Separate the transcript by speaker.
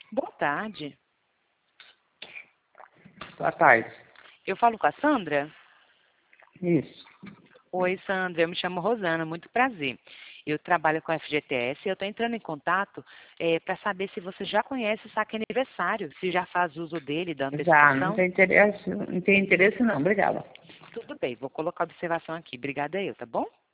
Speaker 1: Boa tarde.
Speaker 2: Boa tarde.
Speaker 1: Eu falo com a Sandra?
Speaker 2: Isso.
Speaker 1: Oi, Sandra. Eu me chamo Rosana. Muito prazer. Eu trabalho com a FGTS e eu estou entrando em contato para saber se você já conhece o saque aniversário, se já faz uso dele, da
Speaker 2: Já, não
Speaker 1: antecipação.
Speaker 2: tem interesse, não, obrigada.
Speaker 1: Tudo bem, vou colocar a observação aqui. Obrigada eu, tá bom?